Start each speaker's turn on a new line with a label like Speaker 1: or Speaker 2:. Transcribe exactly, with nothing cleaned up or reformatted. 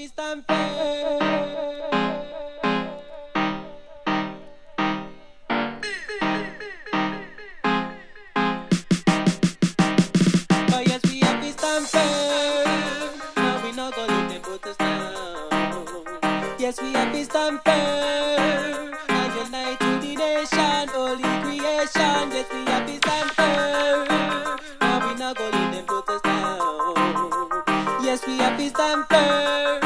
Speaker 1: to stand firm. Oh yes, we have to stand firm. No, we not gonna let them put us down. Yes, we have to stand firm. And unite to the nation, holy creation. Yes, we have to stand firm. No, we not gonna let them put us down. Yes, we have to stand firm.